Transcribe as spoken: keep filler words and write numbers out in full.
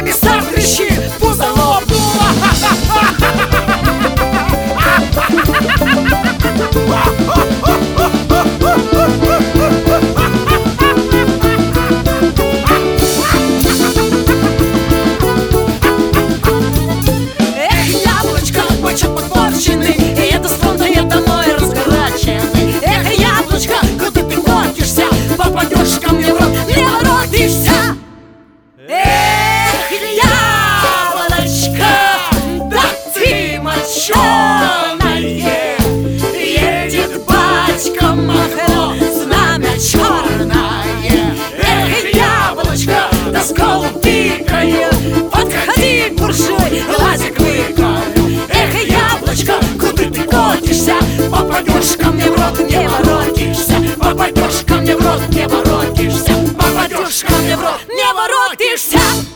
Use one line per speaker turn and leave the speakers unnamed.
комиссар кричит, пузо лопнуло.
Эх, яблочко, бочок подпорченный, и это стронутое домой разгораченный. Эх, яблочко, куда ты котишься, попадешь ко мне в рот, не воротишься. Эх, яблочко, да ты моченое, едет батька Махно, знамя черное. Эх, яблочко, да скол пикает, подходи, буржуй, глазик выколю. Эх, яблочко, куда ты котишься, попадешь ко мне в рот, не воротишься. Попадешь ко мне в рот, не воротишься. Попадешь ко мне в рот, не воротишься.